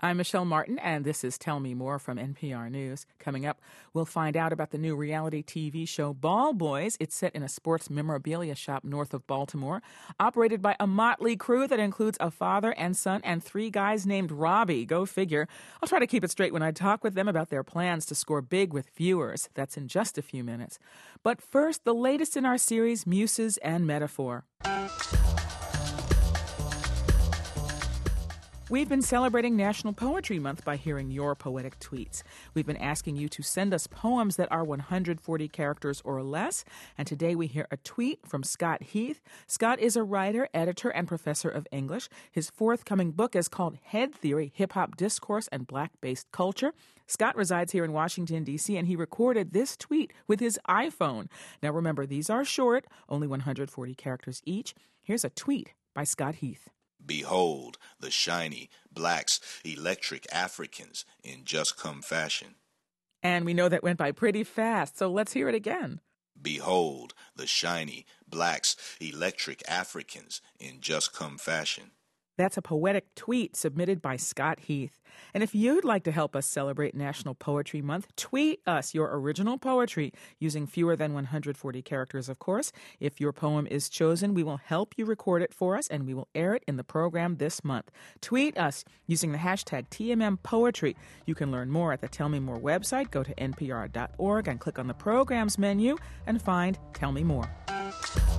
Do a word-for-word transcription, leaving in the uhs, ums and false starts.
I'm Michelle Martin, and this is Tell Me More from N P R News. Coming up, we'll find out about the new reality T V show Ball Boys. It's set in a sports memorabilia shop north of Baltimore, operated by a motley crew that includes a father and son and three guys named Robbie. Go figure. I'll try to keep it straight when I talk with them about their plans to score big with viewers. That's in just a few minutes. But first, the latest in our series, Muses and Metaphor. We've been celebrating National Poetry Month by hearing your poetic tweets. We've been asking you to send us poems that are one hundred forty characters or less, and today we hear a tweet from Scott Heath. Scott is a writer, editor, and professor of English. His forthcoming book is called Head Theory, Hip-Hop Discourse and Black-Based Culture. Scott resides here in Washington, D C, and he recorded this tweet with his iPhone. Now remember, these are short, only one hundred forty characters each. Here's a tweet by Scott Heath. Behold the shiny blacks, electric Africans in just come fashion. And we know that went by pretty fast, so let's hear it again. Behold the shiny blacks, electric Africans in just come fashion. That's a poetic tweet submitted by Scott Heath. And if you'd like to help us celebrate National Poetry Month, tweet us your original poetry using fewer than one hundred forty characters, of course. If your poem is chosen, we will help you record it for us, and we will air it in the program this month. Tweet us using the hashtag T M M Poetry. You can learn more at the Tell Me More website. Go to N P R dot org and click on the Programs menu and find Tell Me More.